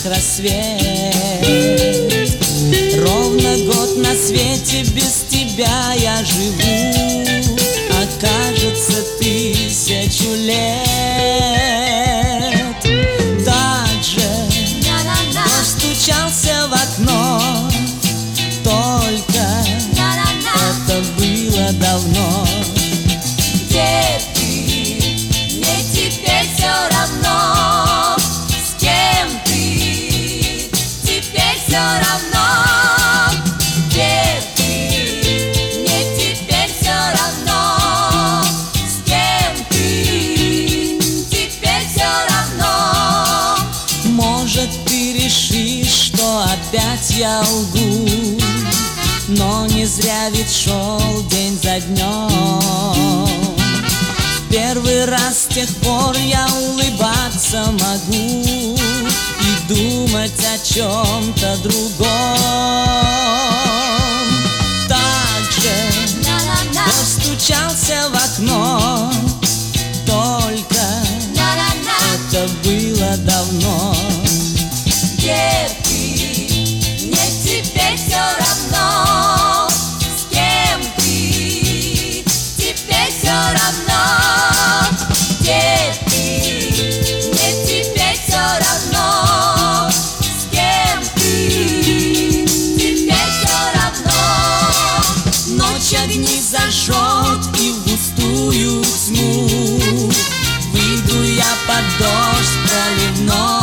рассвет. Ровно год на свете без тебя я живу, а кажется 1000 лет. Так же постучался в окно, только это было давно. Где ты? Мне теперь все равно. С кем ты? Теперь все равно. Где ты? Мне теперь все равно. С кем ты? Теперь все равно. Может, ты решишь, что опять я лгу, но не зря ведь шел день за днем. Первый раз с тех пор я улыбаться могу и думать о чем-то другом. Так же постучался в окно, только это было давно. Где ты? Мне теперь все равно. С кем ты? Теперь все равно. Где ты? Мне теперь все равно. С кем ты? Теперь все равно. Ночь огни зажжет и в густую тьму выйду я под дождь проливной.